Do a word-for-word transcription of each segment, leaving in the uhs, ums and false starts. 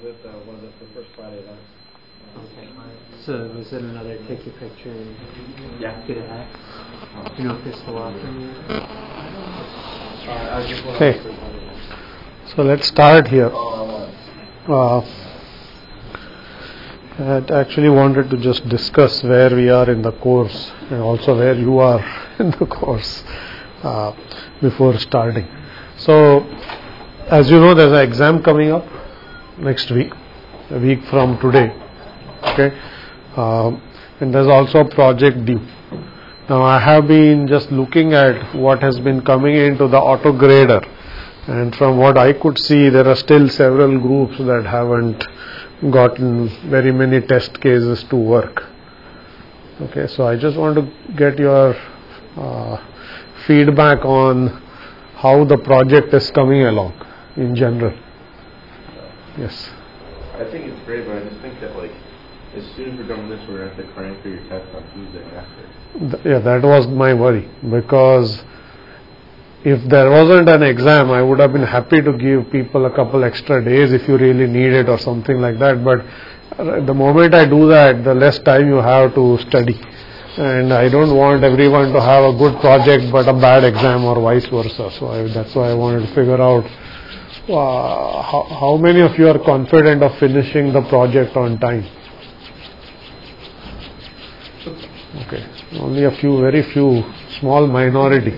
with uh, one of the, the first Friday events. Okay. So was it another take your picture and yeah. get it back? You know if they're still offering it? Uh, okay. So let's start here. Uh, I had actually wanted to just discuss where we are in the course and also where you are in the course uh, before starting. So, as you know, there's an exam coming up next week, a week from today. Okay, um, and there's also a project due. Now, I have been just looking at what has been coming into the auto grader, and from what I could see, there are still several groups that haven't gotten very many test cases to work. Okay, so I just want to get your uh, feedback on how the project is coming along in general. Yes. I think it's great, but I just think that like as soon as we're done with this, we're going to have to crank through your test on Tuesday after. Th- yeah, that was my worry, because if there wasn't an exam, I would have been happy to give people a couple extra days if you really need it or something like that. But the moment I do that, the less time you have to study. And I don't want everyone to have a good project but a bad exam or vice versa. So I, that's why I wanted to figure out uh, how, how many of you are confident of finishing the project on time. Okay, only a few, very few, small minority.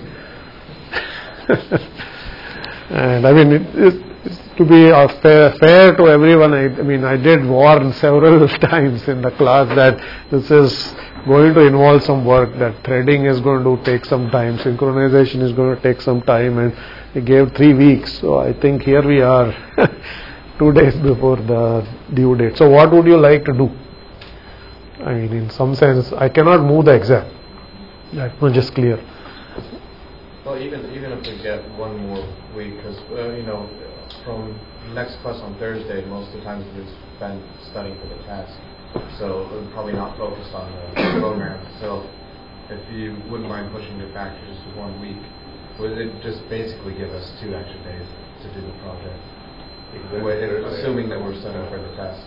And I mean, it, it, to be uh, fair, fair to everyone, I, I mean, I did warn several times in the class that this is going to involve some work, that threading is going to take some time, synchronization is going to take some time, and they gave three weeks. So I think here we are, two days before the due date. So what would you like to do? I mean, in some sense, I cannot move the exam. That much is clear. Well, even even if we get one more week, because uh, you know, from next class on Thursday, most of the time we've spent studying for the test, so we're probably not focused on the program. So, if you wouldn't mind pushing it back to just one week, would it just basically give us two extra days to do the project? Exactly. Assuming that we're studying for the test.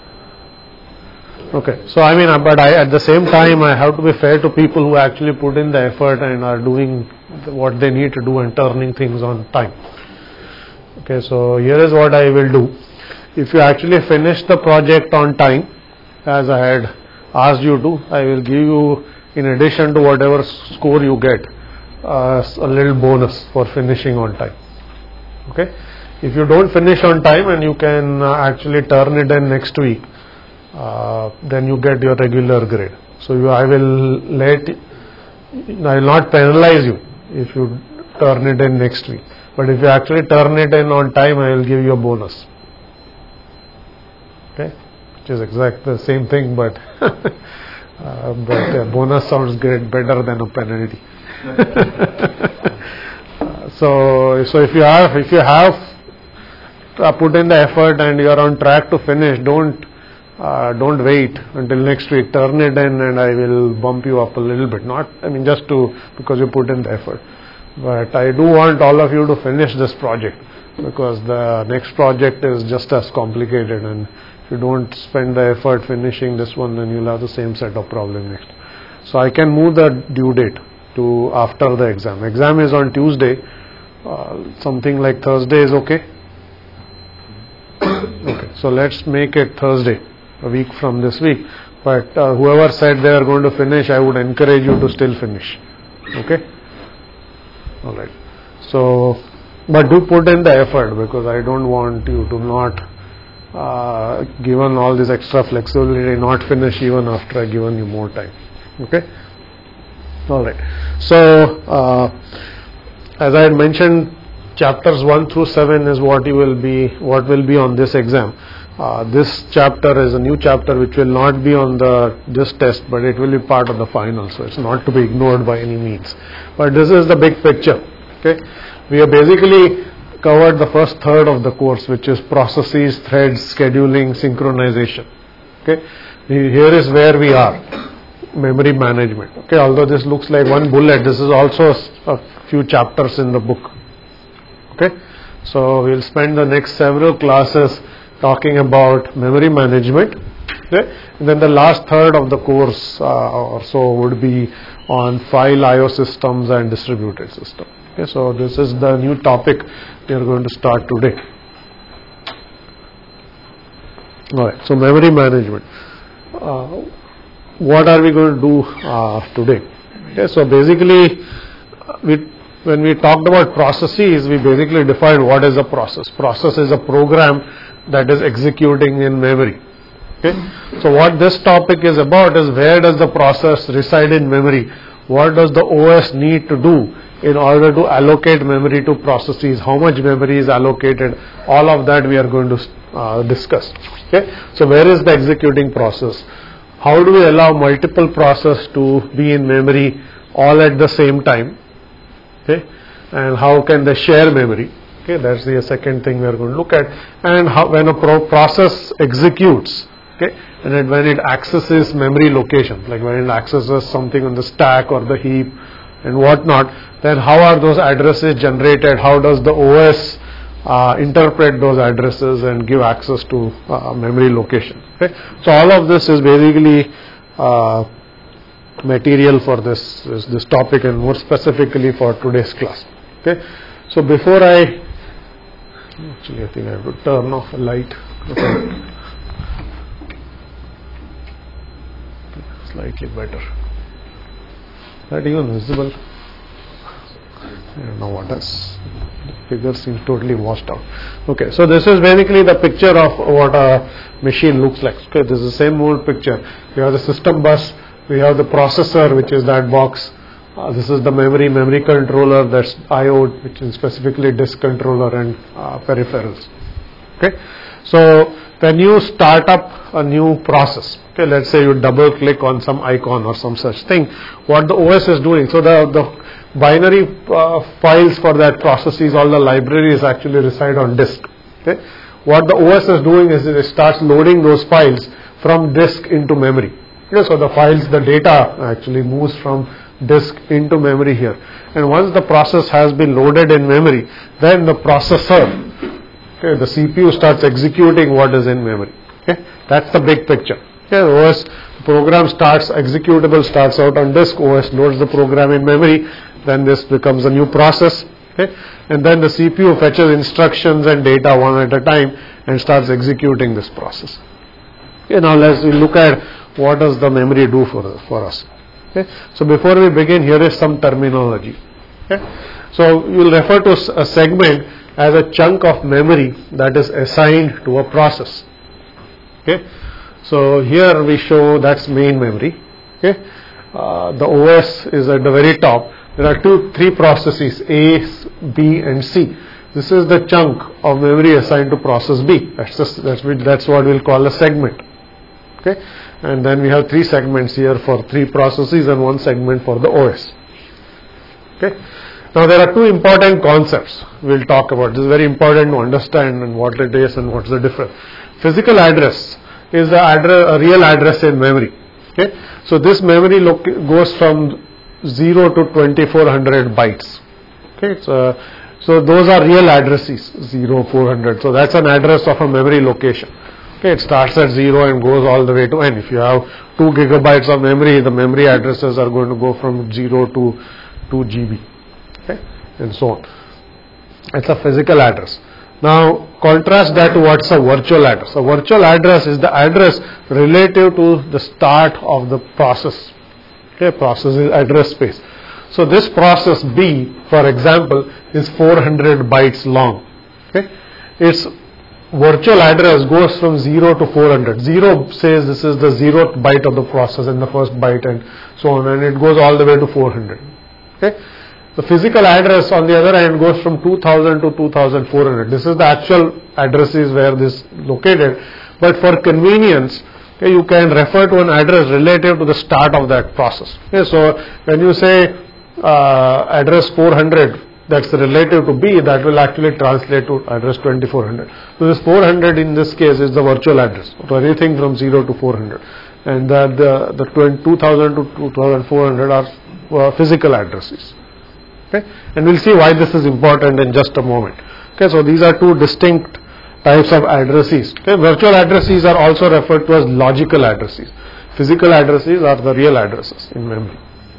Okay, so I mean, but I, at the same time, I have to be fair to people who actually put in the effort and are doing what they need to do and turning things on time. Okay, so here is what I will do. If you actually finish the project on time, as I had asked you to, I will give you, in addition to whatever score you get, uh, a little bonus for finishing on time. Okay, if you don't finish on time and you can uh, actually turn it in next week, Uh, then you get your regular grade. So you, I will let, I will not penalize you if you turn it in next week. But if you actually turn it in on time, I will give you a bonus. Okay, which is exactly the same thing, but uh, but a bonus sounds great, better than a penalty. uh, so so if you have if you have uh, put in the effort and you are on track to finish, don't. Uh, don't wait until next week. Turn it in and I will bump you up a little bit. Not, I mean, just to, because you put in the effort. But I do want all of you to finish this project, because the next project is just as complicated, and if you don't spend the effort finishing this one, then you'll have the same set of problems next. So I can move the due date to after the exam. Exam is on Tuesday. Uh, something like Thursday is okay? Okay, so let's make it Thursday, a week from this week. But uh, whoever said they are going to finish, I would encourage you to still finish. Okay? Alright. So, but do put in the effort, because I don't want you to not, uh, given all this extra flexibility, not finish even after I've given you more time. Okay? Alright. So, uh, as I had mentioned, chapters one through seven is what you will be, what will be on this exam. Uh, this chapter is a new chapter which will not be on the this test, but it will be part of the final, so it's not to be ignored by any means. But this is the big picture. Okay, we have basically covered the first third of the course, which is processes, threads, scheduling, synchronization. Okay, here is where we are. Memory management. Okay, although this looks like one bullet, this is also a few chapters in the book. Okay, so we'll spend the next several classes talking about memory management. Okay? And then the last third of the course uh, or so would be on file I O systems and distributed system. Okay? So this is the new topic we are going to start today. Alright, so memory management. Uh, what are we going to do uh, today? Okay, so basically, we, when we talked about processes, we basically defined what is a process. Process is a program that is executing in memory. Okay, so what this topic is about is where does the process reside in memory? What does the O S need to do in order to allocate memory to processes? How much memory is allocated? All of that we are going to uh, discuss. Okay, so where is the executing process? How do we allow multiple processes to be in memory all at the same time? Okay, and how can they share memory? Okay, that's the second thing we are going to look at. And how, when a pro process executes, okay, and it, when it accesses memory location, like when it accesses something on the stack or the heap and whatnot, then how are those addresses generated? How does the O S uh, interpret those addresses and give access to uh, memory location? Okay, so all of this is basically uh, material for this, this this topic and more specifically for today's class. Okay, so before I actually I think I have to turn off a light. Okay. Slightly better. That even visible? I don't know what else. The figure seems totally washed out. Okay, so this is basically the picture of what a machine looks like. Okay, this is the same old picture. We have the system bus, we have the processor, which is that box. Uh, this is the memory, memory controller, that's I O, which is specifically disk controller and uh, peripherals. Okay, so when you start up a new process, okay, let's say you double click on some icon or some such thing, what the O S is doing, so the, the binary uh, files for that processes, all the libraries actually reside on disk. Okay, what the O S is doing is it starts loading those files from disk into memory. Okay, so the files, the data actually moves from disk into memory here, and once the process has been loaded in memory, then the processor, okay, the C P U starts executing what is in memory. Okay, that's the big picture. Okay, O S, the program starts, executable starts out on disk, O S loads the program in memory, then this becomes a new process. Okay, and then the C P U fetches instructions and data one at a time and starts executing this process. Okay, now let's look at what does the memory do for, for us. Okay, so before we begin, here is some terminology. Okay, so we will refer to a segment as a chunk of memory that is assigned to a process. Okay, so here we show that's main memory. Okay, uh, the O S is at the very top. There are two, three processes, A, B, and C. This is the chunk of memory assigned to process B. That's just, that's that's what we'll call a segment. Okay, and then we have three segments here for three processes and one segment for the O S. Okay. Now there are two important concepts we'll talk about. This is very important to understand and what it is and what's the difference. Physical address is the address, a real address in memory. Okay, so this memory goes from zero to twenty-four hundred bytes. Okay, so, so those are real addresses, zero, four hundred. So that's an address of a memory location. Okay, it starts at zero and goes all the way to n. If you have two gigabytes of memory, the memory addresses are going to go from zero to two G B. Okay, and so on. It's a physical address. Now contrast that to what's a virtual address. A virtual address is the address relative to the start of the process. Okay, process is address space. So this process B, for example, is four hundred bytes long. Okay, its virtual address goes from zero to four hundred. Zero says this is the zeroth byte of the process and the first byte and so on, and it goes all the way to four hundred. Okay. The physical address on the other hand goes from two thousand to two thousand four hundred. This is the actual addresses where this is located, but for convenience, okay, you can refer to an address relative to the start of that process. Okay, so when you say uh, address four hundred, that's relative to B, that will actually translate to address twenty-four hundred. So this four hundred in this case is the virtual address, so anything from zero to four hundred, and the the, the two thousand to two thousand four hundred are uh, physical addresses. Okay, and we'll see why this is important in just a moment. Okay, so these are two distinct types of addresses. Okay, virtual addresses are also referred to as logical addresses. Physical addresses are the real addresses in memory.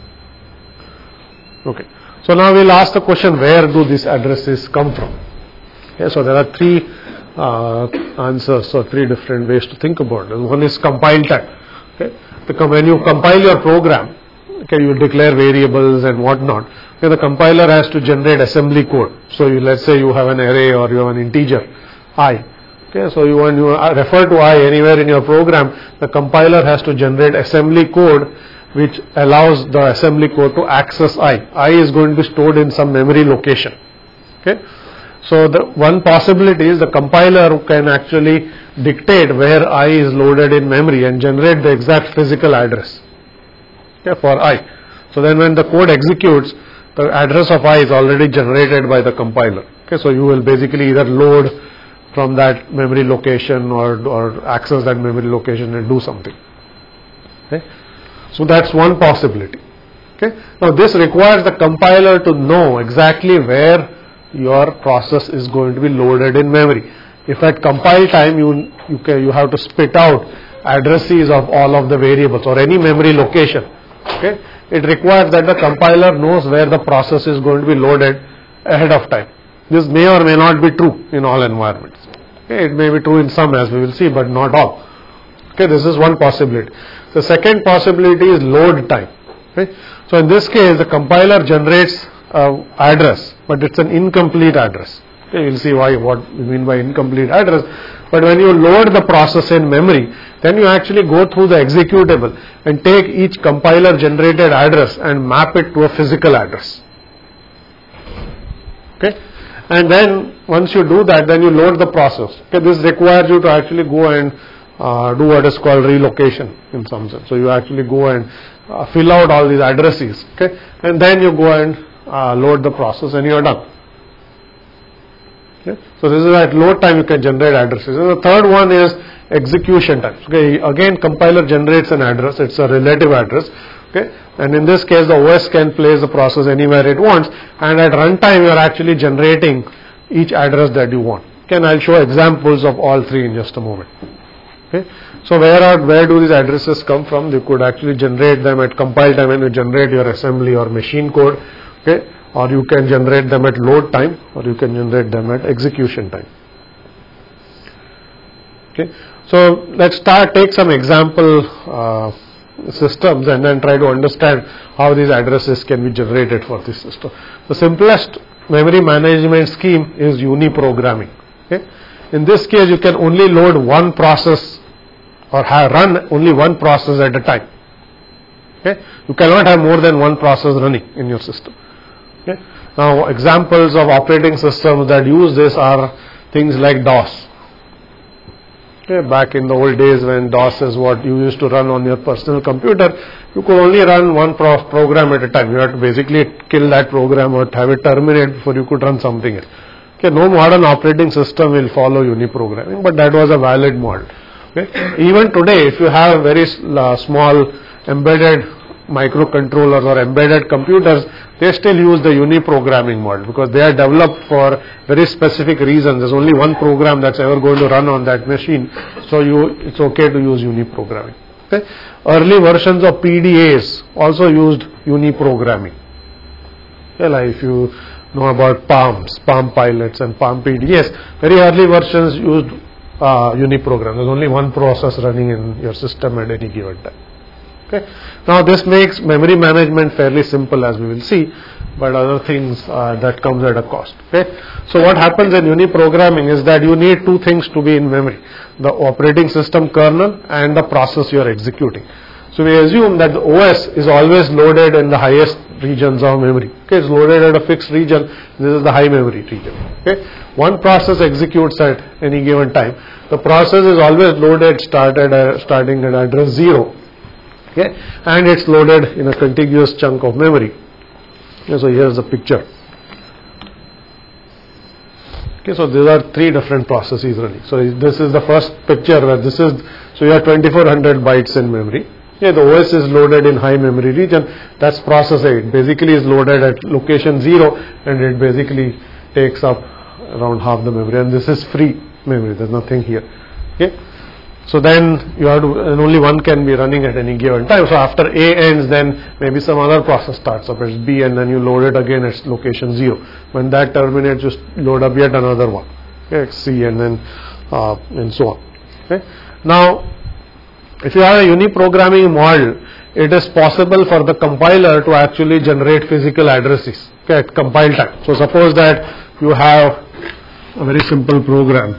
Okay, so now we'll ask the question, where do these addresses come from? Okay, so there are three uh, answers or three different ways to think about it. One is compile time. Okay, the, when you compile your program, okay, you declare variables and whatnot. Okay, the compiler has to generate assembly code. So you, let's say you have an array or you have an integer I. Okay, so you when you refer to I anywhere in your program, the compiler has to generate assembly code which allows the assembly code to access I. I is going to be stored in some memory location. Okay, so the one possibility is the compiler can actually dictate where I is loaded in memory and generate the exact physical address, okay, for I. So then when the code executes, the address of I is already generated by the compiler. Okay, so you will basically either load from that memory location or, or access that memory location and do something. Okay, so that's one possibility. Okay, now this requires the compiler to know exactly where your process is going to be loaded in memory. If at compile time you you can you have to spit out addresses of all of the variables or any memory location, okay, it requires that the compiler knows where the process is going to be loaded ahead of time. This may or may not be true in all environments. Okay, it may be true in some, as we will see, but not all. Okay, this is one possibility. The second possibility is load time. Okay, so in this case, the compiler generates an address, but it's an incomplete address. Okay, you'll see why what we mean by incomplete address. But when you load the process in memory, then you actually go through the executable and take each compiler generated address and map it to a physical address. Okay, and then once you do that, then you load the process. Okay, this requires you to actually go and uh, do what is called relocation in some sense. So you actually go and uh, fill out all these addresses. Okay, and then you go and uh, load the process, and you are done. Okay, so this is at load time you can generate addresses. And the third one is execution time. Okay, again compiler generates an address. It's a relative address. Okay, and in this case the O S can place the process anywhere it wants, and at runtime you are actually generating each address that you want. Okay, and I'll show examples of all three in just a moment. Okay, so where are where do these addresses come from? You could actually generate them at compile time when you generate your assembly or machine code. Okay, or you can generate them at load time, or you can generate them at execution time. Okay, so let's start take some example uh, systems and then try to understand how these addresses can be generated for this system. The simplest memory management scheme is uniprogramming. Okay, in this case you can only load one process or have run only one process at a time. Okay, you cannot have more than one process running in your system. Okay, now examples of operating systems that use this are things like DOS. Okay, back in the old days when DOS is what you used to run on your personal computer, you could only run one pro program at a time. You had to basically kill that program or have it terminate before you could run something else. Okay, no modern operating system will follow uniprogramming, but that was a valid model. Okay, even today, if you have very uh, small embedded microcontrollers or embedded computers, they still use the uniprogramming model because they are developed for very specific reasons. There's only one program that's ever going to run on that machine, so you it's okay to use uniprogramming. Okay, early versions of P D As also used uniprogramming. Okay, like if you know about PALMs, Palm Pilots and Palm P D As, very early versions used uh, uniprogram. There's only one process running in your system at any given time. Okay. Now this makes memory management fairly simple, as we will see, but other things uh, that comes at a cost. Okay. So what happens in uniprogramming is that you need two things to be in memory: the operating system kernel and the process you are executing. So we assume that the O S is always loaded in the highest regions of memory. Okay, it's loaded at a fixed region. This is the high memory region. Okay, one process executes at any given time. The process is always loaded started uh, starting at address zero. Okay, and it's loaded in a contiguous chunk of memory. Okay, so here's the picture. Okay, so these are three different processes running. So this is the first picture where this is, so you have twenty-four hundred bytes in memory. Okay, the O S is loaded in high memory region. That's process A. It basically is loaded at location zero, and it basically takes up around half the memory. And this is free. memory. There's nothing here. Okay. So then you have to, and only one can be running at any given time. So after A ends, then maybe some other process starts up. It's B, and then you load it again at location zero. When that terminates, just load up yet another one. Okay, C, and then uh, and so on. Okay. Now, if you have a uniprogramming model, it is possible for the compiler to actually generate physical addresses, okay, at compile time. So suppose that you have a very simple program.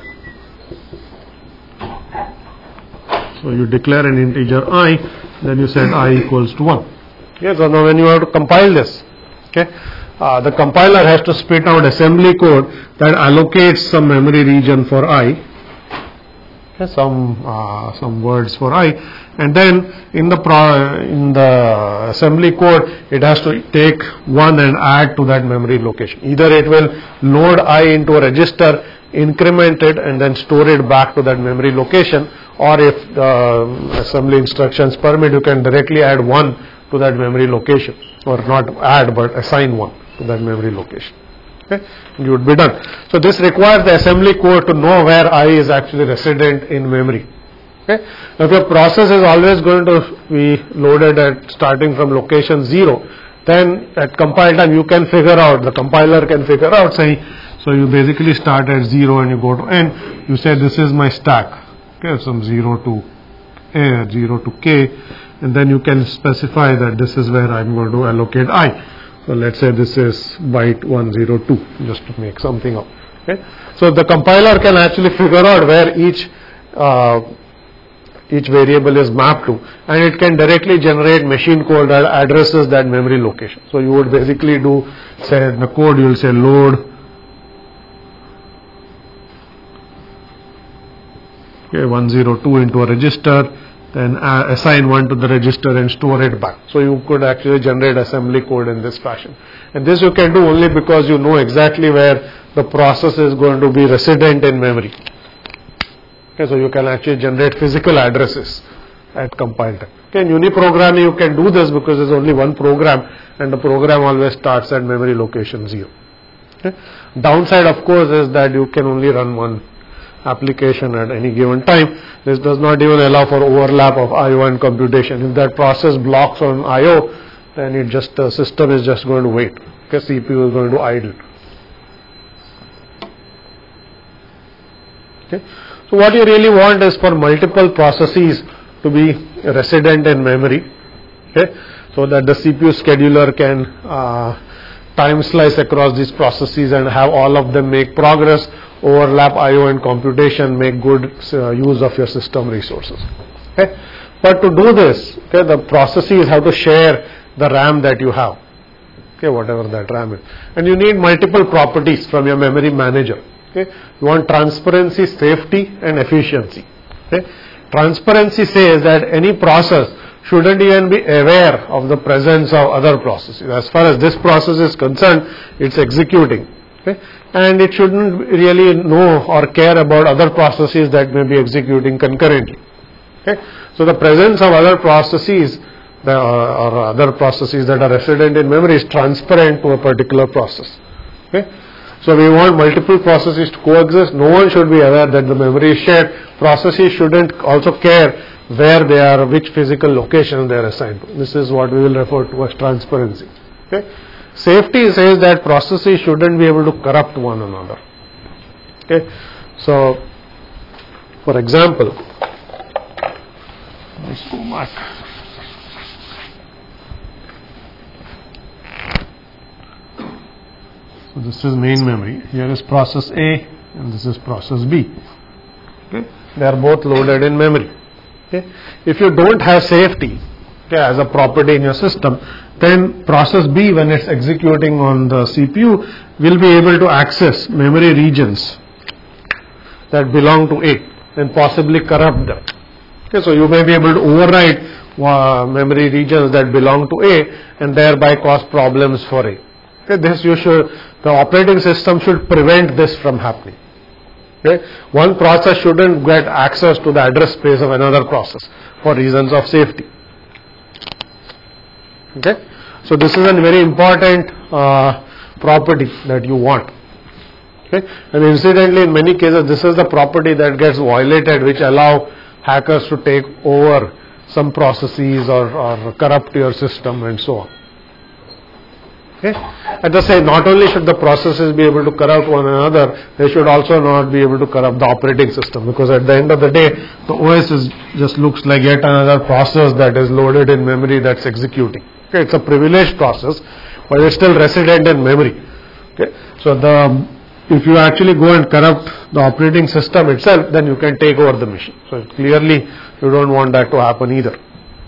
So you declare an integer I, then you set I equals to one. Okay, so now when you have to compile this, okay, uh, the compiler has to spit out assembly code that allocates some memory region for I, okay, some uh, some words for I, and then in the pro in the assembly code it has to take one and add to that memory location. Either it will load I into a register, increment it, and then store it back to that memory location, or if uh, assembly instructions permit, you can directly add one to that memory location, or not add but assign one to that memory location. Okay, you would be done. So this requires the assembly code to know where I is actually resident in memory. Okay, now if your process is always going to be loaded at starting from location zero, then at compile time you can figure out, the compiler can figure out, say, so you basically start at zero and you go to n, you say this is my stack, okay, from zero to a, zero to k, and then you can specify that this is where I'm going to allocate I. So let's say this is byte one zero two, just to make something up. Okay, so the compiler can actually figure out where each uh, each variable is mapped to, and it can directly generate machine code that addresses that memory location. So you would basically do, say in the code you will say load, okay, one zero two into a register, then uh, assign one to the register and store it back. So you could actually generate assembly code in this fashion. And this you can do only because you know exactly where the process is going to be resident in memory. Okay, so you can actually generate physical addresses at compile time. Okay, in uniprogramming you can do this because there's only one program and the program always starts at memory location zero. Okay. Downside of course is that you can only run one application at any given time. This does not even allow for overlap of I O and computation. If that process blocks on I O, then it just the system is just going to wait. Okay, C P U is going to idle. Okay. So what you really want is for multiple processes to be resident in memory, okay, so that the C P U scheduler can uh, time slice across these processes and have all of them make progress, overlap I O and computation, make good uh, use of your system resources. Okay. But to do this, okay, the processes have to share the RAM that you have, okay, whatever that RAM is, and you need multiple properties from your memory manager. Okay. You want transparency, safety, and efficiency. Okay. Transparency says that any process shouldn't even be aware of the presence of other processes. As far as this process is concerned, it's executing. Okay. And it shouldn't really know or care about other processes that may be executing concurrently. Okay. So the presence of other processes the, uh, or other processes that are resident in memory is transparent to a particular process. Okay. So we want multiple processes to coexist. No one should be aware that the memory is shared. Processes shouldn't also care where they are, which physical location they are assigned to. This is what we will refer to as transparency. Okay. Safety says that processes shouldn't be able to corrupt one another. Okay. So, for example, let's go back. So this is main memory. Here is process A and this is process B. Okay. They are both loaded in memory. Okay. If you don't have safety, okay, as a property in your system, then process B, when it's executing on the C P U, will be able to access memory regions that belong to A and possibly corrupt them. Okay, so you may be able to override uh, memory regions that belong to A and thereby cause problems for A. Okay, this you should, the operating system should prevent this from happening. Okay, one process shouldn't get access to the address space of another process for reasons of safety. Okay, so this is a very important uh, property that you want. Okay? And incidentally, in many cases, this is the property that gets violated, which allow hackers to take over some processes or, or corrupt your system and so on. Okay? At the same, not only should the processes be able to corrupt one another, they should also not be able to corrupt the operating system, because at the end of the day, the O S is just looks like yet another process that is loaded in memory that's executing. Okay? It's a privileged process, but it's still resident in memory. Okay? So the if you actually go and corrupt the operating system itself, then you can take over the machine. So clearly, you don't want that to happen either.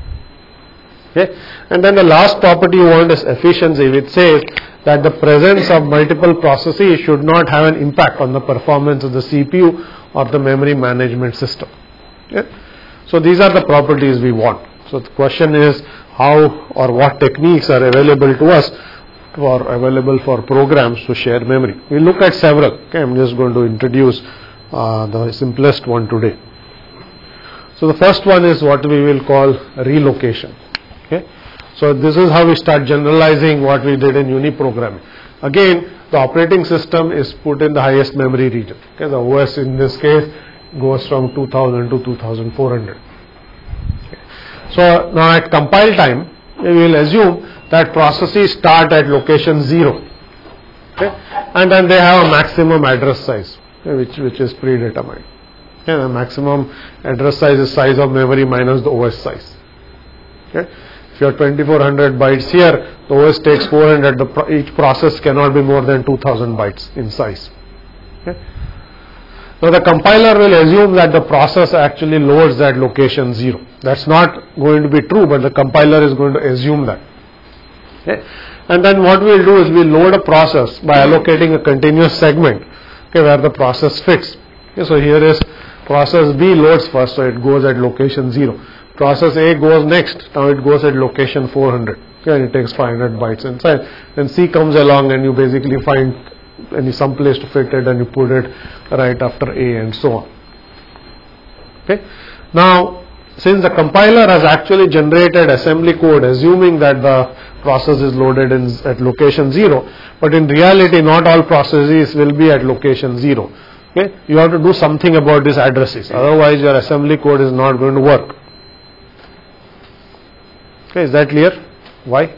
Okay? And then the last property you want is efficiency, which says that the presence of multiple processes should not have an impact on the performance of the C P U or the memory management system. Okay? So these are the properties we want. So the question is how or what techniques are available to us or available for programs to share memory. We look at several. Okay? I'm just going to introduce uh, the simplest one today. So the first one is what we will call relocation. Okay? So this is how we start generalizing what we did in uniprogramming. Again, the operating system is put in the highest memory region. Okay? The O S in this case goes from two thousand to two thousand four hundred. Okay? So now at compile time, we will assume that processes start at location zero. Okay? And then they have a maximum address size, okay, which, which is predetermined. Okay? The maximum address size is size of memory minus the O S size. Okay? If you have twenty-four hundred bytes here, the O S takes four hundred, the pro each process cannot be more than two thousand bytes in size. Okay? Now the compiler will assume that the process actually loads at location zero. That's not going to be true, but the compiler is going to assume that. Okay? And then what we will do is we will load a process by allocating a continuous segment, okay, where the process fits. Okay? So here is process B loads first, so it goes at location zero. Process A goes next, now it goes at location four hundred, okay, and it takes five hundred bytes inside. Then C comes along and you basically find any some place to fit it and you put it right after A and so on. Okay. Now, since the compiler has actually generated assembly code assuming that the process is loaded in at location zero, but in reality not all processes will be at location zero. Okay. You have to do something about these addresses, otherwise your assembly code is not going to work. Okay, is that clear? Why?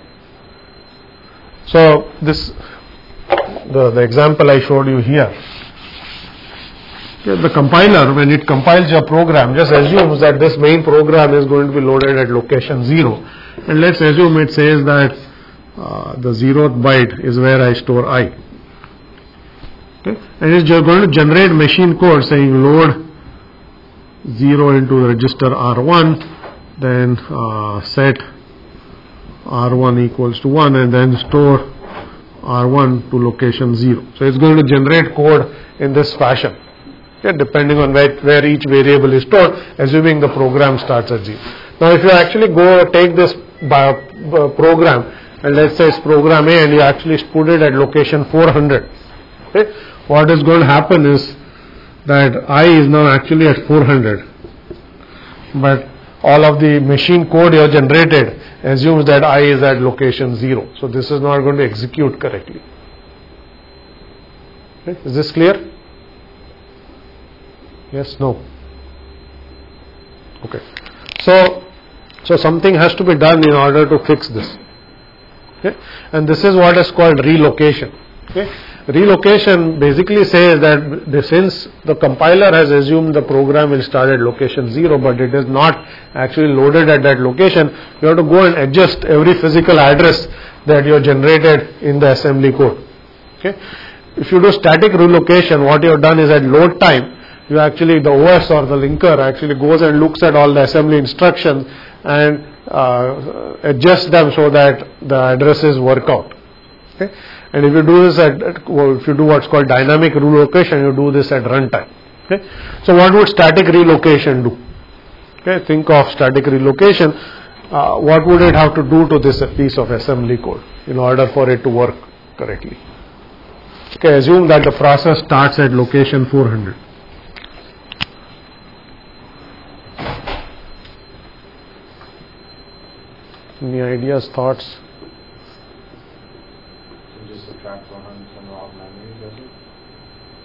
So this the, the example I showed you here. Okay, the compiler, when it compiles your program, just assumes that this main program is going to be loaded at location zero, and let's assume it says that uh, the zeroth byte is where I store I. Okay, and it's going to generate machine code saying load zero into register R one, then uh, set R one equals to one, and then store R one to location zero. So it's going to generate code in this fashion, okay, depending on where, where each variable is stored, assuming the program starts at zero. Now if you actually go take this by, uh, program, and let's say it's program A, and you actually put it at location four hundred, okay, what is going to happen is that I is now actually at four hundred, but all of the machine code you have generated assumes that I is at location zero. So this is not going to execute correctly. Okay. Is this clear? Yes, no? Okay. So, so something has to be done in order to fix this. Okay. And this is what is called relocation. Okay. Relocation basically says that the, since the compiler has assumed the program will start at location zero, but it is not actually loaded at that location, you have to go and adjust every physical address that you have generated in the assembly code. Okay. If you do static relocation, what you have done is at load time, you actually, the O S or the linker actually goes and looks at all the assembly instructions and uh, adjusts them so that the addresses work out. Okay. And if you do this at, at well, if you do what's called dynamic relocation, you do this at runtime. Okay. So what would static relocation do? Okay. Think of static relocation. Uh, what would it have to do to this piece of assembly code in order for it to work correctly? Okay. Assume that the process starts at location four hundred. Any ideas, thoughts? Just subtract one hundred from raw memory, does it?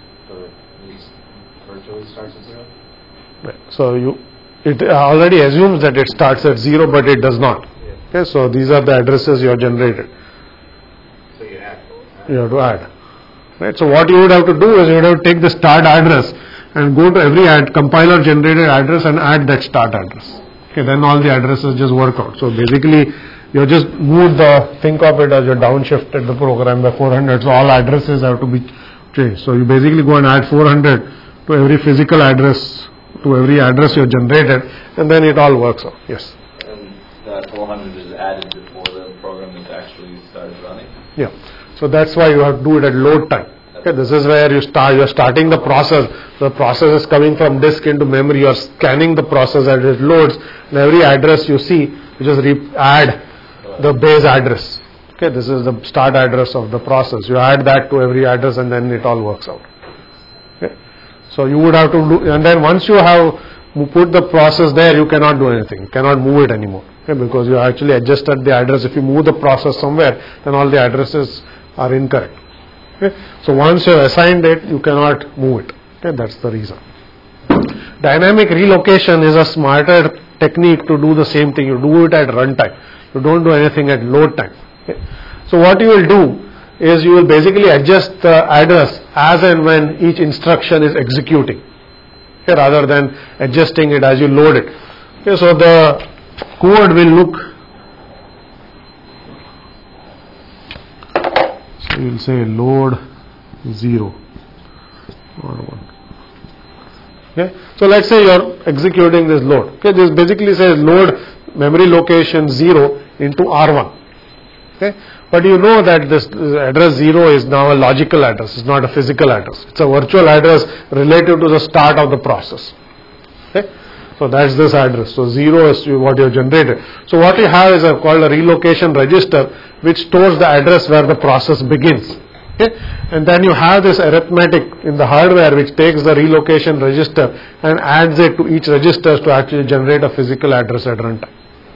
actually starts at zero? Right. So you, it already assumes that it starts at zero, but it does not. Yeah. Okay, so these are the addresses you have generated. So you add. add. You have to add. Right. So what you would have to do is you would have to take the start address and go to every ad, compiler generated address and add that start address. Okay, then all the addresses just work out. So basically, you just move the, think of it as you downshifted the program by four hundred. So all addresses have to be changed. So you basically go and add four hundred to every physical address, to every address you have generated, and then it all works out. Yes. And that four hundred is added before the program is actually started running. Yeah. So that's why you have to do it at load time. Okay, this is where you start, you are starting the process. The process is coming from disk into memory. You are scanning the process as it loads, and every address you see, you just re- add the base address. Okay, this is the start address of the process. You add that to every address, and then it all works out. Okay. So you would have to do, and then once you have put the process there, you cannot do anything. You cannot move it anymore. Okay, because you actually adjusted the address. If you move the process somewhere, then all the addresses are incorrect. Okay. So once you have assigned it, you cannot move it. Okay, that's the reason. Dynamic relocation is a smarter technique to do the same thing. You do it at runtime. You don't do anything at load time. Okay. So what you will do is you will basically adjust the address as and when each instruction is executing, okay, rather than adjusting it as you load it. Okay, so the code will look, so you will say load zero or one. Okay. So let's say you are executing this load. Okay, this basically says load memory location zero into R one. Okay, but you know that this address zero is now a logical address. It's not a physical address. It's a virtual address relative to the start of the process. Okay, so that's this address. So zero is what you have generated. So what you have is a, called a relocation register, which stores the address where the process begins. Okay, and then you have this arithmetic in the hardware which takes the relocation register and adds it to each register to actually generate a physical address at runtime.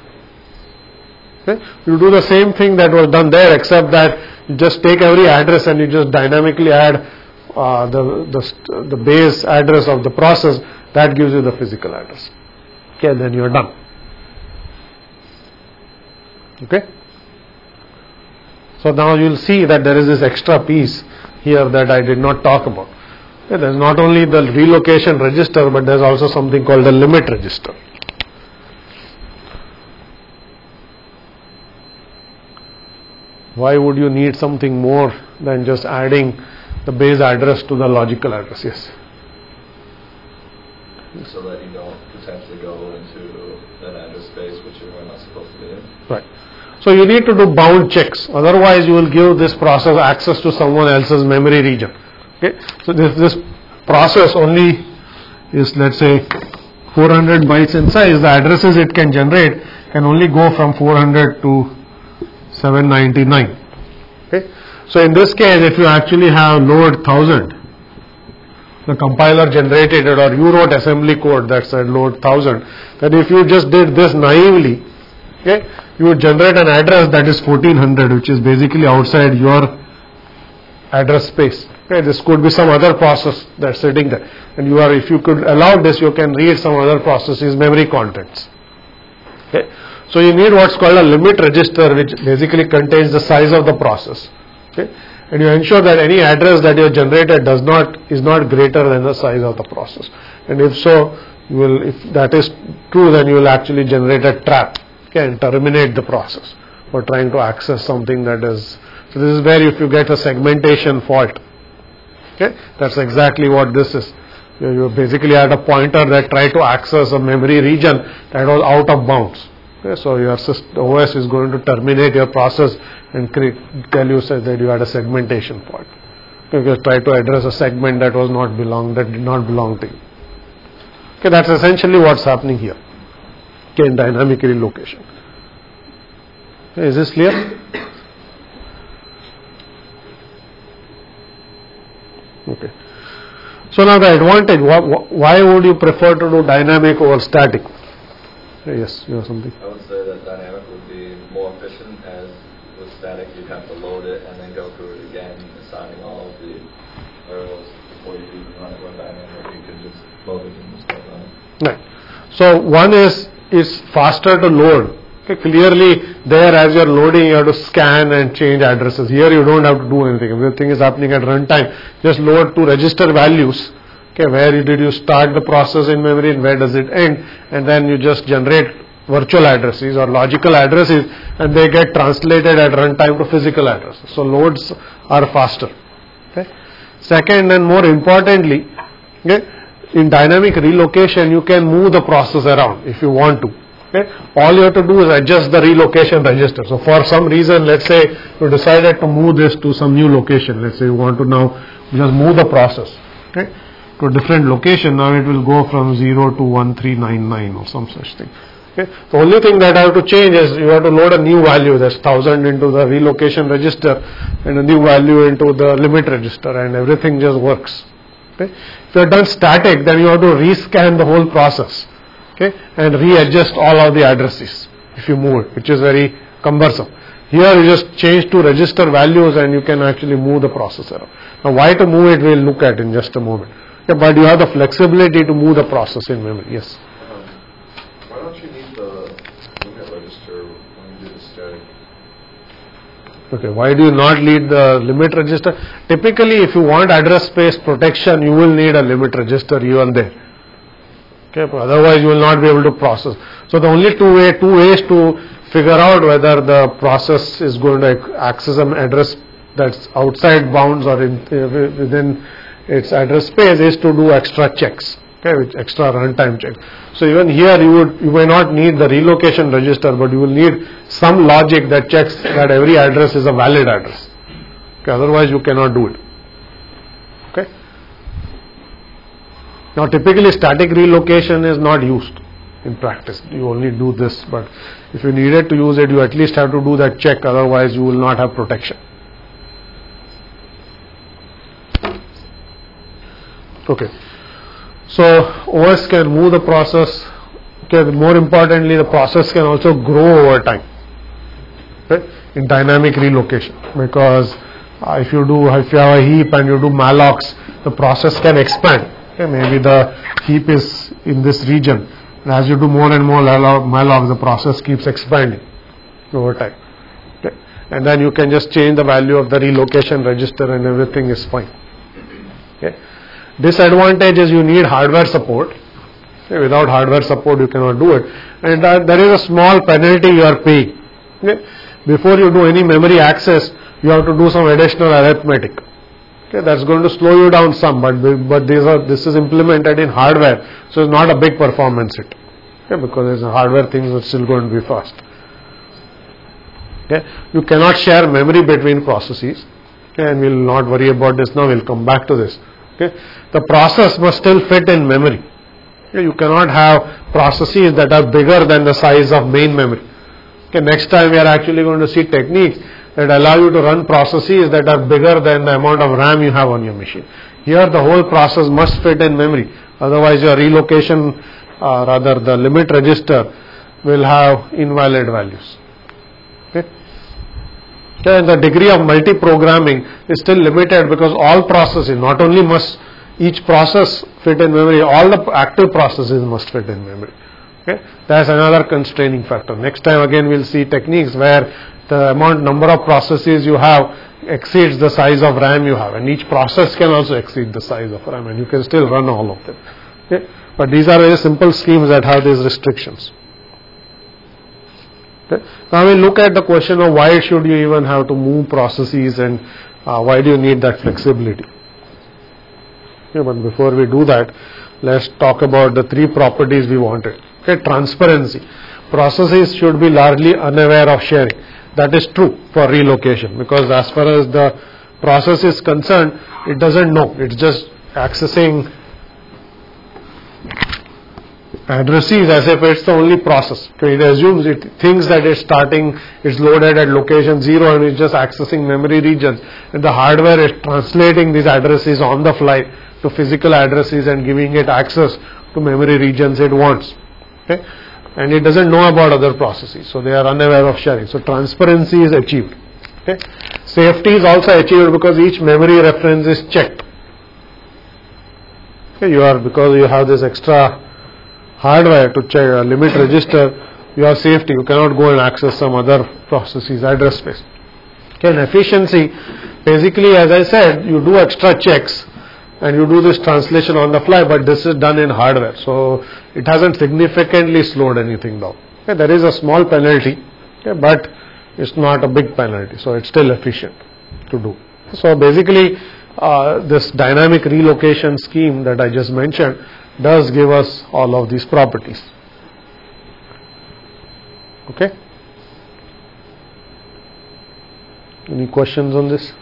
Okay, you do the same thing that was done there, except that you just take every address and you just dynamically add uh, the, the the base address of the process. That gives you the physical address. Okay, then you are done. Okay. So now you will see that there is this extra piece here that I did not talk about. Okay, there is not only the relocation register, but there is also something called the limit register. Why would you need something more than just adding the base address to the logical address? Yes. So that you don't potentially go into an address space which you are not supposed to be in. Right. So you need to do bound checks. Otherwise, you will give this process access to someone else's memory region. Okay. So this this process only is, let's say, four hundred bytes in size. The addresses it can generate can only go from four hundred to seven ninety-nine. Okay. So in this case, if you actually have load one thousand, the compiler generated it, or you wrote assembly code that said load one thousand, then if you just did this naively, okay, you would generate an address that is fourteen hundred, which is basically outside your address space. Okay, this could be some other process that's sitting there, and you are, if you could allow this, you can read some other process's memory contents. Okay. So you need what's called a limit register, which basically contains the size of the process. Okay, and you ensure that any address that you have generated does not is not greater than the size of the process. And if so, you will, if that is true, then you will actually generate a trap, okay, and terminate the process for trying to access something that is. So this is where if you get a segmentation fault. Okay, that's exactly what this is. You, you basically had a pointer that tried to access a memory region that was out of bounds. Okay, so your system, O S is going to terminate your process and create, tell you say that you had a segmentation fault. Okay, try to address a segment that was not belong that did not belong to you. Okay, that's essentially what's happening here. Okay, in dynamic relocation. Okay, is this clear? Okay. So now the advantage. Why, why would you prefer to do dynamic over static? Yes, you have something. I would say that dynamic would be more efficient, as with static you'd have to load it and then go through it again, assigning all of the variables. before you even run it with dynamic. You can just load it and start running. Right. So one is is faster to load. Okay, clearly there as you are loading you have to scan and change addresses. Here you don't have to do anything. Everything is happening at runtime. Just load to register values. Okay, where did you start the process in memory and where does it end, and then you just generate virtual addresses or logical addresses and they get translated at runtime to physical addresses. So loads are faster. Okay. Second and more importantly, okay, in dynamic relocation you can move the process around if you want to. Okay. All you have to do is adjust the relocation register. So for some reason, let's say you decided to move this to some new location. Let's say you want to now just move the process, okay, to a different location. Now it will go from zero to one three nine nine or some such thing. Okay. The only thing that I have to change is you have to load a new value, that's one thousand into the relocation register and a new value into the limit register, and everything just works. Okay. If you are done static, then you have to rescan the whole process, okay, and readjust all of the addresses if you move it, which is very cumbersome. Here you just change to register values and you can actually move the process around. Now why to move it we will look at in just a moment. Okay, but you have the flexibility to move the process in memory. Yes. Why don't you need the limit register when you do the static? Okay, why do you not need the limit register? Typically, if you want address space protection, you will need a limit register even there. Okay, but otherwise you will not be able to process. So the only two way, two ways to figure out whether the process is going to access an address that's outside bounds or in, uh, within its address space is to do extra checks. Okay, with extra runtime checks. So even here you would you may not need the relocation register, but you will need some logic that checks that every address is a valid address. Okay, otherwise you cannot do it. Okay. Now typically static relocation is not used in practice. You only do this, but if you needed to use it, you at least have to do that check, otherwise you will not have protection. Okay. So O S can move the process. Okay, more importantly, the process can also grow over time. Okay, in dynamic relocation, because uh, if you do, if you have a heap and you do mallocs, the process can expand. Okay, maybe the heap is in this region, and as you do more and more mallocs, the process keeps expanding over time. Okay, and then you can just change the value of the relocation register, and everything is fine. Okay. Disadvantage is you need hardware support. Okay, without hardware support you cannot do it, and uh, there is a small penalty you are paying. Okay. Before you do any memory access, you have to do some additional arithmetic. Okay, that's going to slow you down some, but but these are this is implemented in hardware, so it's not a big performance hit. Okay, because it's a hardware things are still going to be fast. Okay, you cannot share memory between processes. Okay, and we'll not worry about this now. We'll come back to this. Okay. The process must still fit in memory. Okay. You cannot have processes that are bigger than the size of main memory. Okay. Next time we are actually going to see techniques that allow you to run processes that are bigger than the amount of RAM you have on your machine. Here the whole process must fit in memory. Otherwise your relocation, uh, rather the limit register will have invalid values. Okay. Okay, and the degree of multi-programming is still limited because all processes, not only must each process fit in memory, all the active processes must fit in memory. Okay, that's another constraining factor. Next time again we'll see techniques where the amount number of processes you have exceeds the size of RAM you have, and each process can also exceed the size of RAM, and you can still run all of them. Okay, but these are very simple schemes that have these restrictions. Okay. Now we look at the question of why should you even have to move processes, and uh, why do you need that flexibility. Okay, but before we do that, let's talk about the three properties we wanted. Okay, transparency. Processes should be largely unaware of sharing. That is true for relocation, because as far as the process is concerned, it doesn't know. It's just accessing addresses as if it's the only process. Okay, it assumes, it thinks that it's starting, it's loaded at location zero and it's just accessing memory regions, and the hardware is translating these addresses on the fly to physical addresses and giving it access to memory regions it wants. Okay, and it doesn't know about other processes, so they are unaware of sharing. So transparency is achieved. Okay, safety is also achieved because each memory reference is checked. Okay, you are, because you have this extra hardware to check uh, limit register, you have safety. You cannot go and access some other processes address space. Okay, and efficiency, basically, as I said, you do extra checks and you do this translation on the fly, but this is done in hardware, so it hasn't significantly slowed anything down. Okay, there is a small penalty, okay, but it's not a big penalty, so it's still efficient to do. So basically, uh, this dynamic relocation scheme that I just mentioned does give us all of these properties. Okay? Any questions on this?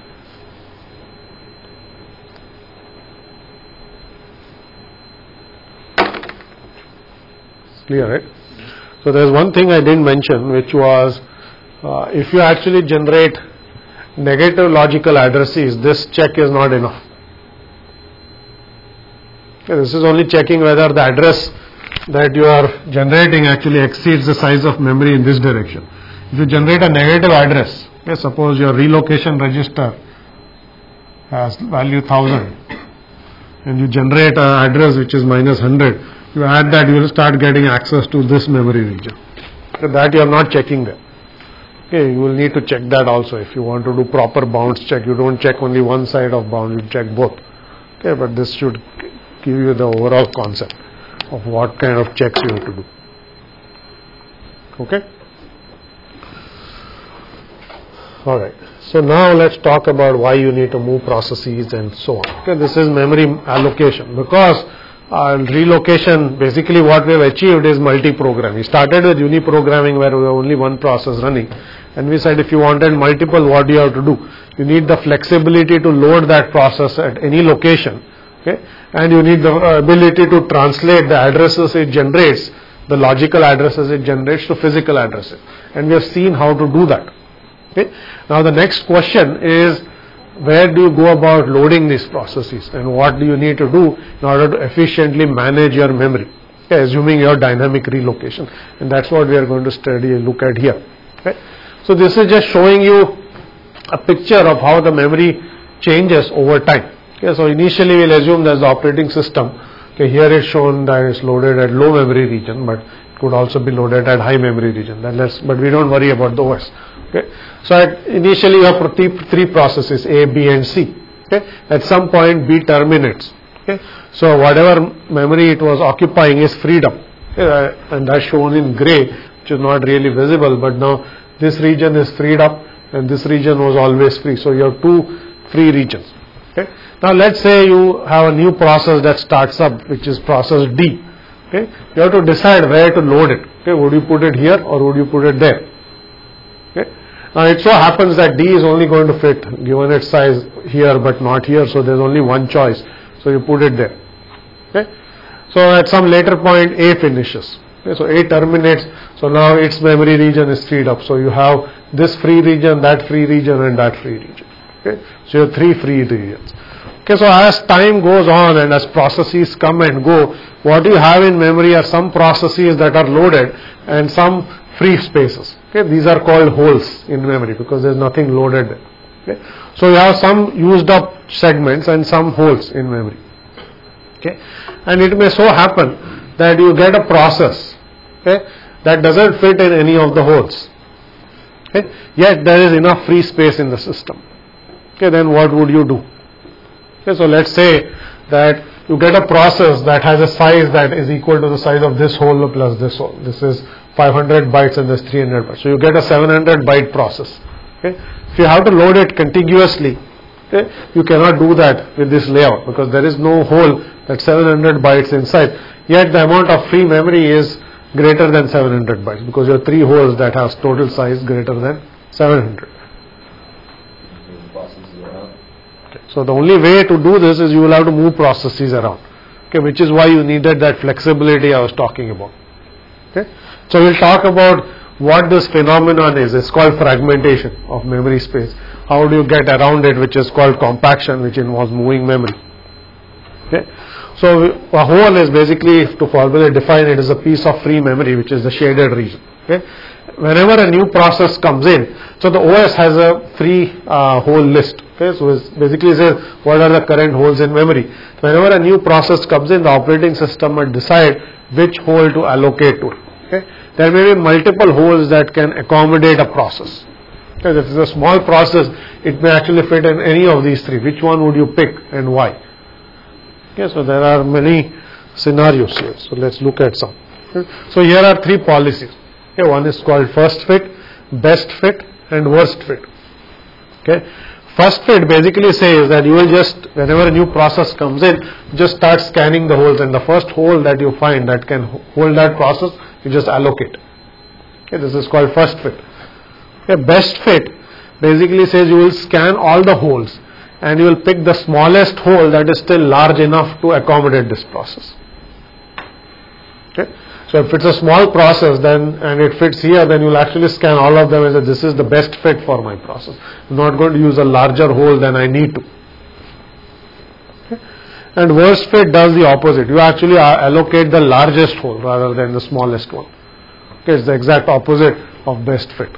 Clear, right? So there's one thing I didn't mention, which was uh, if you actually generate negative logical addresses, this check is not enough. Okay, this is only checking whether the address that you are generating actually exceeds the size of memory in this direction. If you generate a negative address, okay, suppose your relocation register has value one thousand and you generate an address which is minus one hundred, you add that, you will start getting access to this memory region. So that you are not checking there. Okay, you will need to check that also. If you want to do proper bounds check, you don't check only one side of bound, you check both. Okay, but this should give you the overall concept of what kind of checks you have to do. Okay? Alright, so now let's talk about why you need to move processes and so on. Okay, this is memory allocation, because uh, relocation, basically what we have achieved is multi-program. We started with uni-programming where we have only one process running, and we said if you wanted multiple, what do you have to do? You need the flexibility to load that process at any location, okay, and you need the ability to translate the addresses it generates, the logical addresses it generates, to physical addresses, and we have seen how to do that. Okay. Now the next question is, where do you go about loading these processes, and what do you need to do in order to efficiently manage your memory, okay, assuming your dynamic relocation, and that's what we are going to study and look at here. Okay. So this is just showing you a picture of how the memory changes over time. Okay. So initially we will assume there's the operating system. Okay. Here it's shown that it's loaded at low memory region, but it could also be loaded at high memory region. Then let's, but we don't worry about the O S. Okay. So at initially you have three, three processes, A, B and C. Okay. At some point B terminates. Okay. So whatever memory it was occupying is freed up. Okay. And that's shown in gray, which is not really visible, but now this region is freed up and this region was always free. So you have two free regions. Okay. Now let's say you have a new process that starts up, which is process D. Okay. You have to decide where to load it. Okay. Would you put it here or would you put it there? Okay. Now it so happens that D is only going to fit, given its size, here but not here, so there's only one choice, so you put it there. Okay. So at some later point A finishes. Okay. So A terminates, so now its memory region is freed up, so you have this free region, that free region and that free region. Okay. So you have three free regions. Okay. So as time goes on and as processes come and go, what you have in memory are some processes that are loaded and some free spaces. Okay, these are called holes in memory because there is nothing loaded there. Okay, so you have some used up segments and some holes in memory. Okay, and it may so happen that you get a process, okay, that doesn't fit in any of the holes. Okay, yet there is enough free space in the system. Okay, then what would you do? Okay, so let's say that you get a process that has a size that is equal to the size of this hole plus this hole. This is five hundred bytes and this three hundred bytes. So you get a seven hundred byte process. Okay. If you have to load it contiguously, okay, you cannot do that with this layout because there is no hole that's seven hundred bytes inside. Yet the amount of free memory is greater than seven hundred bytes because you have three holes that have total size greater than seven hundred. Okay. So the only way to do this is you will have to move processes around. Okay, which is why you needed that flexibility I was talking about. Okay. So we'll talk about what this phenomenon is. It's called fragmentation of memory space. How do you get around it, which is called compaction, which involves moving memory. Okay. So a hole is basically, to formally define it, is a piece of free memory, which is the shaded region. Okay. whenever a new process comes in, so the O S has a free uh, hole list. Okay, so it basically says what are the current holes in memory. Whenever a new process comes in, the operating system will decide which hole to allocate to it. Okay, there may be multiple holes that can accommodate a process. Okay, if it's a small process, it may actually fit in any of these three. Which one would you pick and why? Okay, so there are many scenarios here. So let's look at some. Okay, so here are three policies. Okay, one is called first fit, best fit, and worst fit. Okay, first fit basically says that you will just, whenever a new process comes in, just start scanning the holes, and the first hole that you find that can hold that process, you just allocate. Okay, this is called first fit. Okay, best fit basically says you will scan all the holes and you will pick the smallest hole that is still large enough to accommodate this process. Okay, so if it's a small process then and it fits here, then you will actually scan all of them and say this is the best fit for my process. I'm not going to use a larger hole than I need to. Okay. And worst fit does the opposite. You actually allocate the largest hole rather than the smallest one. Okay, it's the exact opposite of best fit.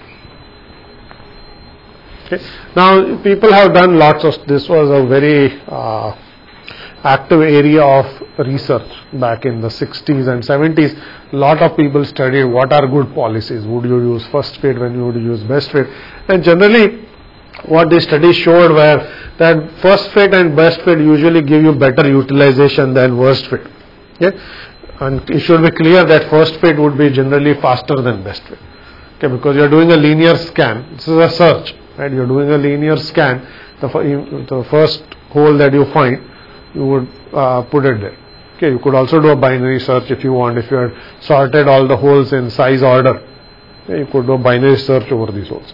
Okay. Now people have done lots of, this was a very uh, active area of research back in the sixties and seventies. A lot of people studied what are good policies. Would you use first fit when you would use best fit? And generally what the studies showed were that first fit and best fit usually give you better utilization than worst fit. Okay? And it should be clear that first fit would be generally faster than best fit. Okay, because you are doing a linear scan. This is a search. Right, you're doing a linear scan. The, the first hole that you find, you would uh, put it there. Okay, you could also do a binary search if you want. If you had sorted all the holes in size order, okay, you could do a binary search over these holes.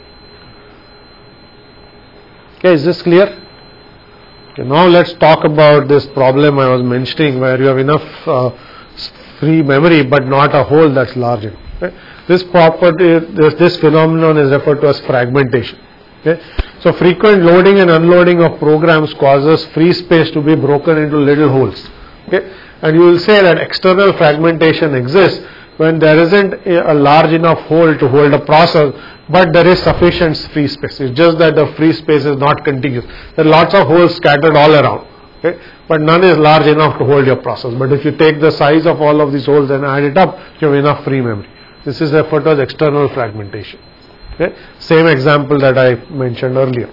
Okay, is this clear? Okay, now let's talk about this problem I was mentioning, where you have enough uh, free memory but not a hole that's large enough. Okay. This property, this, this phenomenon is referred to as fragmentation. Okay. So frequent loading and unloading of programs causes free space to be broken into little holes. Okay. And you will say that external fragmentation exists when there isn't a, a large enough hole to hold a process, but there is sufficient free space. It's just that the free space is not contiguous. There are lots of holes scattered all around. Okay. But none is large enough to hold your process. But if you take the size of all of these holes and add it up, you have enough free memory. This is referred to as external fragmentation. Okay. Same example that I mentioned earlier.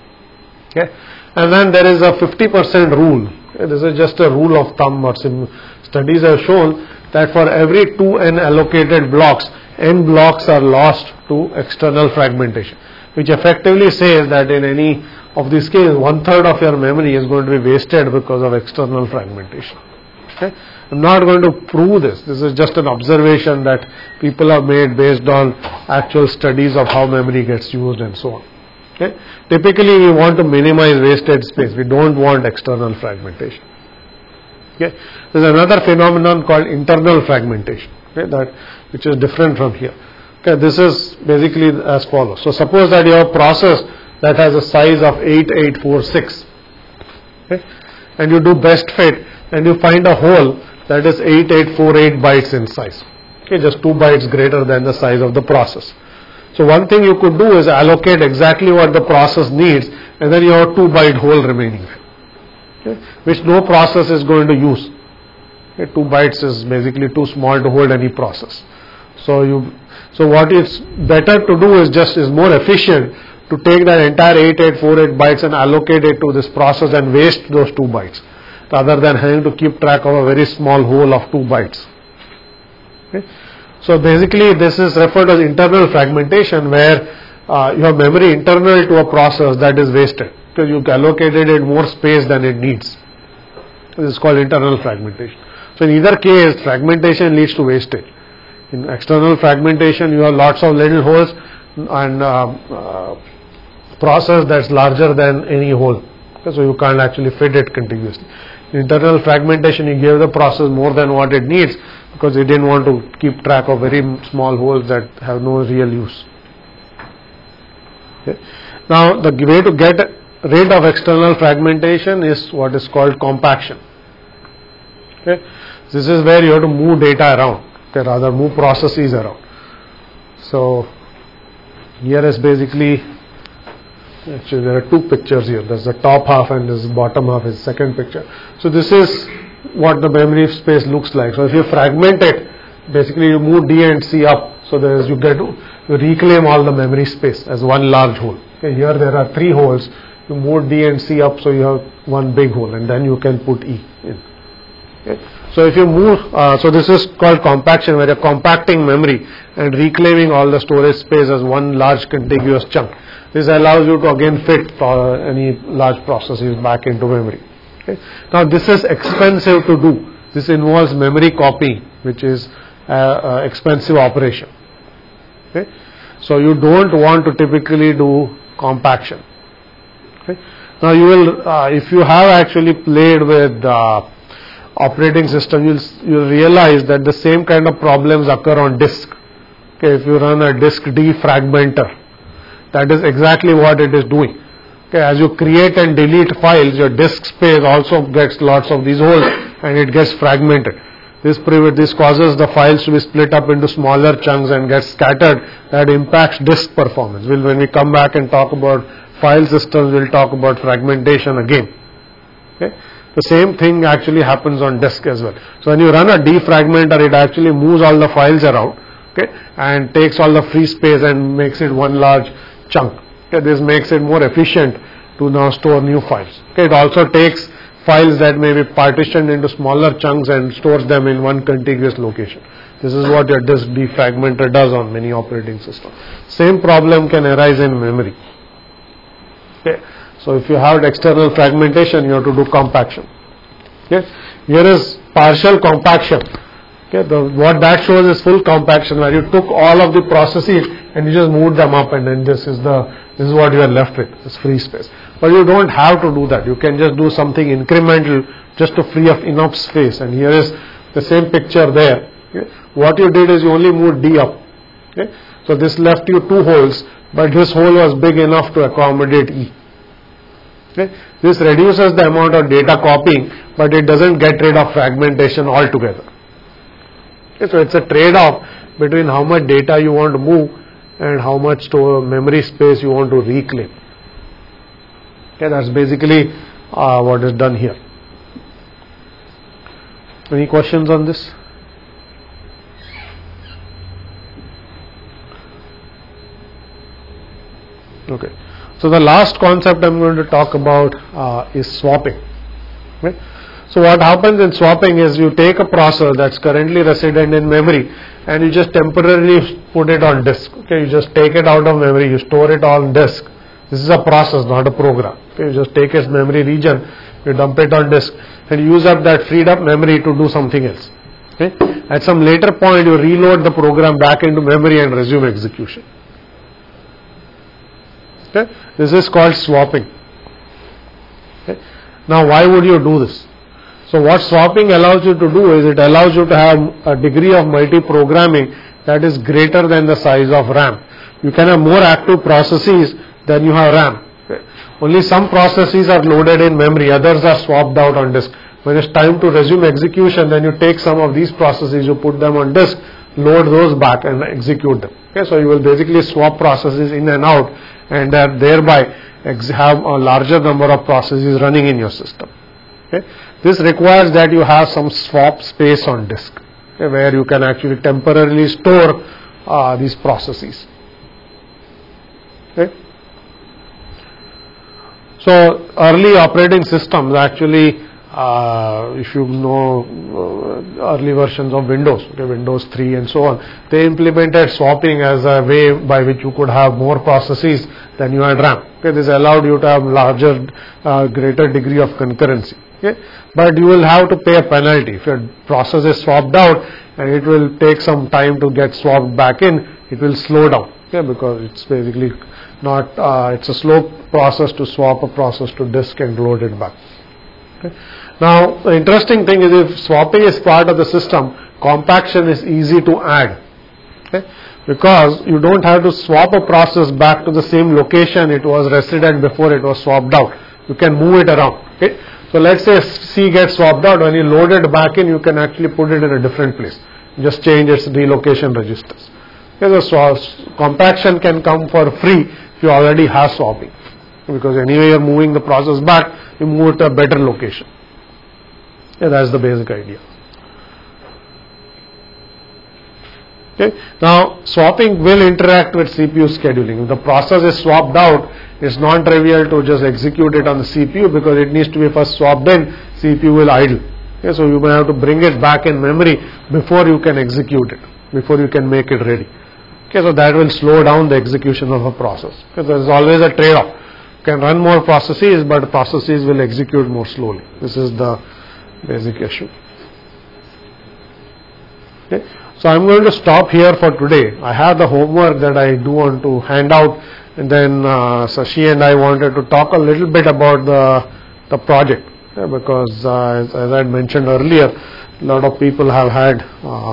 Okay. And then there is a fifty percent rule. Okay. This is just a rule of thumb, or some studies have shown that for every two n allocated blocks, n blocks are lost to external fragmentation, which effectively says that in any of these cases, one third of your memory is going to be wasted because of external fragmentation. Okay. I'm not going to prove this. This is just an observation that people have made based on actual studies of how memory gets used and so on. Okay. Typically, we want to minimize wasted space. We don't want external fragmentation. Okay. There's another phenomenon called internal fragmentation, okay, that which is different from here. Okay. This is basically as follows. So suppose that you have a process that has a size of eight eight four six, okay, and you do best fit and you find a hole that is eight eight four eight bytes in size. Okay, just two bytes greater than the size of the process. So one thing you could do is allocate exactly what the process needs, and then you have a two byte hole remaining, okay, which no process is going to use. Okay, two bytes is basically too small to hold any process. So you, so what is better to do is just is more efficient to take that entire eight eight four eight bytes and allocate it to this process and waste those two bytes, rather than having to keep track of a very small hole of two bytes. Okay. So basically this is referred to as internal fragmentation, where uh, you have memory internal to a process that is wasted because you allocated it more space than it needs. This is called internal fragmentation. So in either case, fragmentation leads to wastage. In external fragmentation, you have lots of little holes and uh, uh, process that's larger than any hole. Okay, so you can't actually fit it contiguously. Internal fragmentation, you gave the process more than what it needs because it didn't want to keep track of very small holes that have no real use. Okay. Now the way to get rid of external fragmentation is what is called compaction. Okay. This is where you have to move data around, okay, rather move processes around. So here is basically, actually there are two pictures here. There's the top half and this bottom half is second picture. So this is what the memory space looks like. So if you fragment it, basically you move D and C up. So there is, you get to, you reclaim all the memory space as one large hole. Okay, here there are three holes. You move D and C up, so you have one big hole, and then you can put E in. Okay. So if you move, uh, so this is called compaction, where you're compacting memory and reclaiming all the storage space as one large contiguous chunk. This allows you to again fit uh, any large processes back into memory. Okay. Now this is expensive to do. This involves memory copying, which is uh, uh, expensive operation. Okay. So you don't want to typically do compaction. Okay. Now you will, uh, if you have actually played with uh, operating system, you'll you'll realize that the same kind of problems occur on disk. Okay, if you run a disk defragmenter, that is exactly what it is doing. Okay, as you create and delete files, your disk space also gets lots of these holes, and it gets fragmented. This this causes the files to be split up into smaller chunks and get scattered. That impacts disk performance. Well, when we come back and talk about file systems, we'll talk about fragmentation again. Okay. The same thing actually happens on disk as well. So when you run a defragmenter, it actually moves all the files around, okay, and takes all the free space and makes it one large chunk. Okay, this makes it more efficient to now store new files. Okay, it also takes files that may be partitioned into smaller chunks and stores them in one contiguous location. This is what your disk defragmenter does on many operating systems. Same problem can arise in memory. Okay. So if you have external fragmentation, you have to do compaction. Okay. Here is partial compaction. Okay. The, what that shows is full compaction, where you took all of the processes and you just moved them up, and then this is the this is what you are left with, this free space. But you don't have to do that. You can just do something incremental just to free up enough space. And here is the same picture there. Okay. What you did is you only moved D up. Okay. So this left you two holes, but this hole was big enough to accommodate E. Okay. This reduces the amount of data copying, but it doesn't get rid of fragmentation altogether. Okay. So it's a trade-off between how much data you want to move and how much store memory space you want to reclaim. Okay, that's basically uh, what is done here. Any questions on this? Okay. So the last concept I'm going to talk about uh, is swapping. Okay. So what happens in swapping is you take a process that's currently resident in memory and you just temporarily put it on disk. Okay, you just take it out of memory, you store it on disk. This is a process, not a program. Okay, you just take its memory region, you dump it on disk, and use up that freed up memory to do something else. Okay. At some later point, you reload the program back into memory and resume execution. Okay. This is called swapping. Okay. Now, why would you do this? So what swapping allows you to do is it allows you to have a degree of multi-programming that is greater than the size of RAM. You can have more active processes than you have RAM. Okay. Only some processes are loaded in memory, others are swapped out on disk. When it's time to resume execution, then you take some of these processes, you put them on disk, load those back and execute them. Okay. So you will basically swap processes in and out, and that thereby have a larger number of processes running in your system. Okay. This requires that you have some swap space on disk, okay, where you can actually temporarily store uh, these processes. Okay. So early operating systems actually, uh, if you know uh, early versions of Windows, okay, Windows three and so on, they implemented swapping as a way by which you could have more processes than you had RAM. Okay, this allowed you to have larger, uh, greater degree of concurrency. Okay, but you will have to pay a penalty if your process is swapped out, and it will take some time to get swapped back in. It will slow down. Okay, because it's basically not. Uh, it's a slow process to swap a process to disk and load it back. Okay. Now, the interesting thing is if swapping is part of the system, compaction is easy to add. Okay, because you don't have to swap a process back to the same location it was resident before it was swapped out. You can move it around. Okay. So let's say C gets swapped out. When you load it back in, you can actually put it in a different place. Just change its relocation registers. Okay, the swa- compaction can come for free if you already have swapping, because anyway you are moving the process back, you move it to a better location. Okay, that's the basic idea. Okay. Now swapping will interact with C P U scheduling. If the process is swapped out, it's non-trivial to just execute it on the C P U, because it needs to be first swapped in, C P U will idle. Okay, so you may have to bring it back in memory before you can execute it, before you can make it ready. Okay, so that will slow down the execution of a process, because there is always a trade-off. You can run more processes, but processes will execute more slowly. This is the basic issue. Okay. So I am going to stop here for today. I have the homework that I do want to hand out, and then uh, Sashi and I wanted to talk a little bit about the the project, yeah, because uh, as, as I had mentioned earlier, a lot of people have had uh,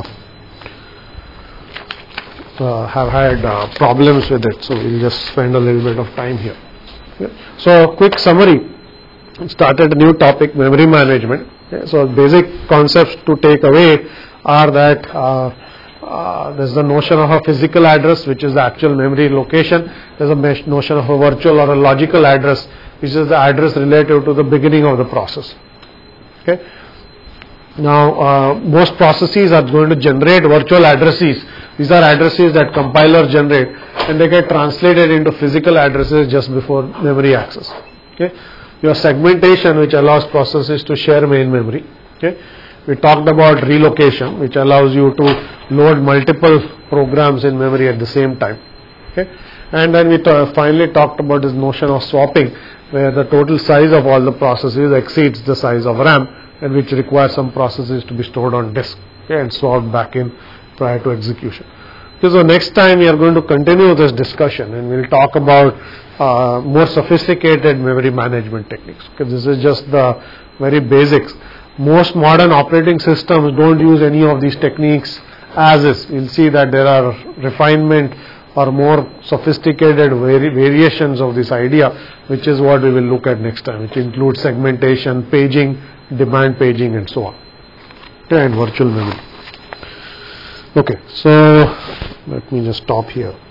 uh, have had uh, problems with it. So we'll just spend a little bit of time here. Yeah. So quick summary. Started a new topic, memory management. Okay. So basic concepts to take away are that uh, uh, there's the notion of a physical address, which is the actual memory location. There's a notion of a virtual or a logical address, which is the address relative to the beginning of the process. Okay. Now uh, most processes are going to generate virtual addresses. These are addresses that compiler generate, and they get translated into physical addresses just before memory access. Okay. Your segmentation, which allows processes to share main memory. Okay. We talked about relocation, which allows you to load multiple programs in memory at the same time. Okay. And then we t- finally talked about this notion of swapping, where the total size of all the processes exceeds the size of RAM, and which requires some processes to be stored on disk, okay, and swapped back in prior to execution. Okay, so next time we are going to continue this discussion, and we'll talk about uh, more sophisticated memory management techniques, because this is just the very basics. Most modern operating systems don't use any of these techniques as is. You'll see that there are refinement or more sophisticated vari- variations of this idea, which is what we will look at next time, which includes segmentation, paging, demand paging, and so on, okay, and virtual memory. Okay, so let me just stop here.